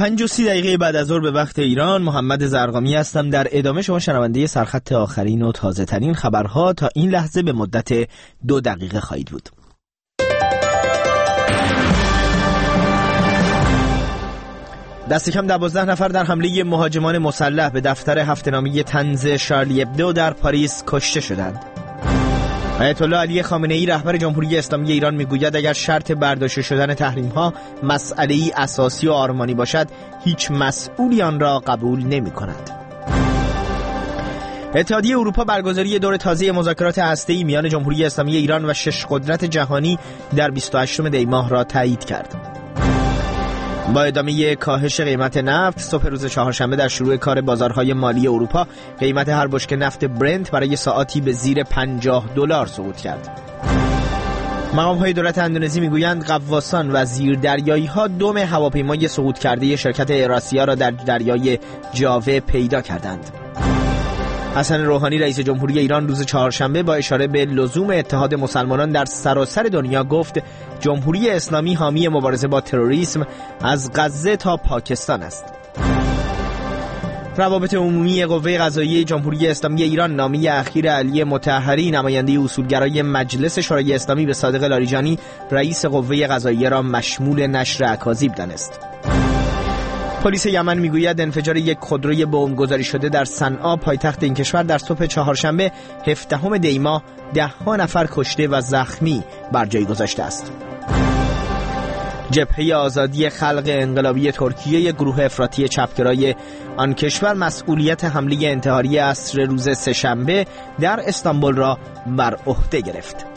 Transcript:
5:30 بعد از ظهر به وقت ایران، محمد زرقامی هستم. در ادامه شما شنونده سرخط آخرین و تازه ترین خبرها تا این لحظه به مدت 2 دقیقه خواهید بود. دست کم 12 نفر در حمله مهاجمان مسلح به دفتر هفته‌نامه طنز شارلی ابدو در پاریس کشته شدند. آیت الله علی خامنه‌ای رهبر جمهوری اسلامی ایران میگوید اگر شرط برداشته شدن تحریم‌ها مسئله‌ای اساسی و آرمانی باشد، هیچ مسئولی آن را قبول نمی‌کند. اتحادیه اروپا برگزاری دور تازه مذاکرات هسته‌ای میان جمهوری اسلامی ایران و 6 قدرت جهانی در 28 دی ماه را تایید کرد. با ادامه کاهش قیمت نفت، صبح روز چهارشنبه در شروع کار بازارهای مالی اروپا، قیمت هر بشکه نفت برنت برای ساعتی به زیر $50 سقوط کرد. مقام‌های دولت اندونزی میگویند غواصان و زیردریایی‌ها دم هواپیمای سقوط کرده شرکت ایراسیا را در دریای جاوه پیدا کردند. حسن روحانی رئیس جمهوری ایران روز چهارشنبه با اشاره به لزوم اتحاد مسلمانان در سراسر دنیا گفت جمهوری اسلامی حامی مبارزه با تروریسم از غزه تا پاکستان است. روابط عمومی قوه قضاییه جمهوری اسلامی ایران نامه اخیر علی مطهری نماینده اصولگرای مجلس شورای اسلامی به صادق لاریجانی رئیس قوه قضاییه را مشمول نشر اکاذیب دانست. پلیس یمن میگوید انفجار یک خودروی بمب گذاری شده در صنعا پایتخت این کشور در صبح چهارشنبه 17 دی ماه 10 نفر کشته و زخمی بر جای گذاشته است. جبهه آزادی خلق انقلابی ترکیه، گروه افراطی چپگرای آن کشور، مسئولیت حمله انتحاری عصر روز سه‌شنبه در استانبول را بر عهده گرفت.